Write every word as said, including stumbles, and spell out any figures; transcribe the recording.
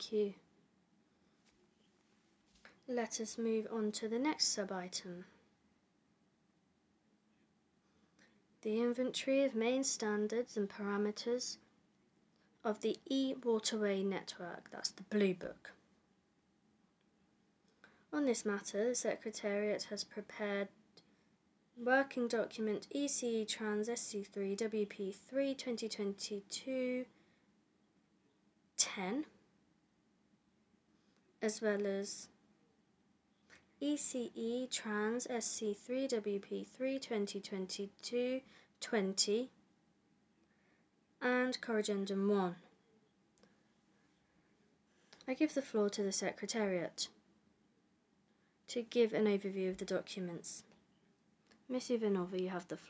Thank you. Let us move on to the next sub-item. The inventory of main standards and parameters of the e-Waterway network, that's the Blue Book. On this matter, the Secretariat has prepared working document E C E Trans S C three W P three twenty twenty-two ten, as well as E C E Trans S C three W P three twenty twenty-two twenty and Corrigendum one. I give the floor to the Secretariat to give an overview of the documents. Miss Ivanova, you have the floor.